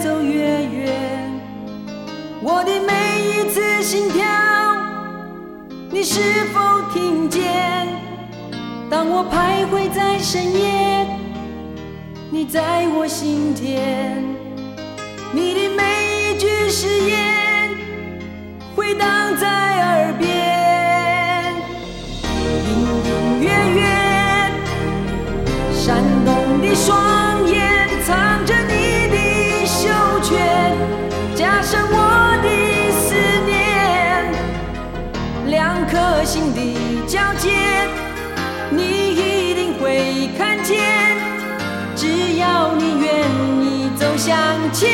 走越远，我的每一次心跳，你是否听见？当我徘徊在深夜，你在我心间，你的每一句誓言回荡在耳边，隐隐约约闪动的双眼藏着你的袖圈，加深我的思念，两颗心的交界，你一定会看见，只要你愿意走向前。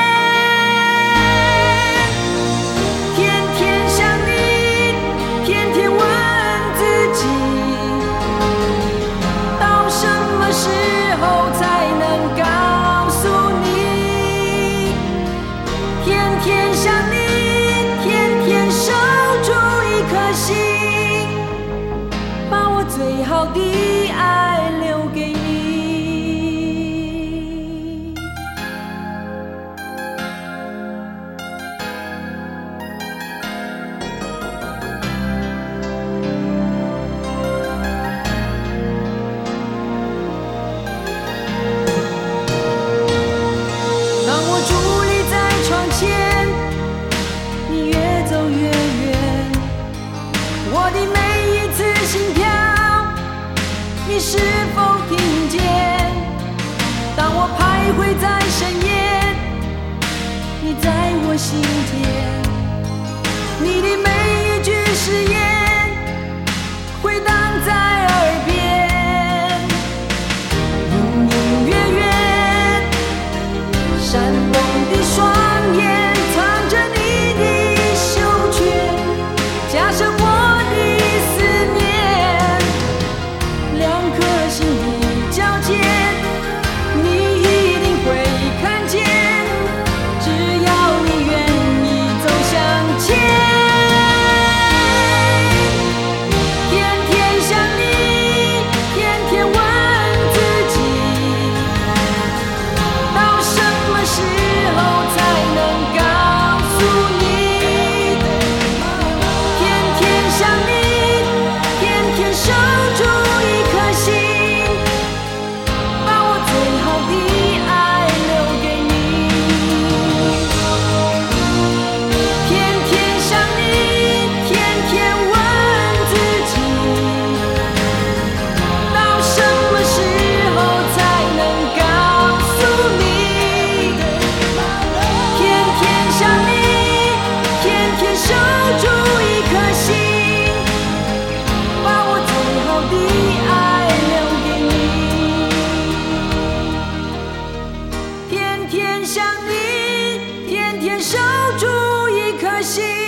天天想你，天天问自己，到什么时候才能告诉你？天天想你，天天守住一颗心，把我最好的爱留给你。当我伫立在窗前，你越走越远，我的每一次心跳，你是否听见？当我徘徊在深夜，你在我心间，你的每一句誓言回荡在耳边，隐隐约约闪动的双眼藏着你的袖圈，加深我的思念，两颗心的交界，你一定会看见，只要你愿意走向前。天天想你，天天问自己，到什么时候才能告诉你？天天想你，天天守住一颗心，把我最好的爱留给你。天天想你，天天问自己，到什么时候才能告诉你？天天想你，天天守住一颗心，把我最好的爱留给你。天天想你，天天守住一颗心。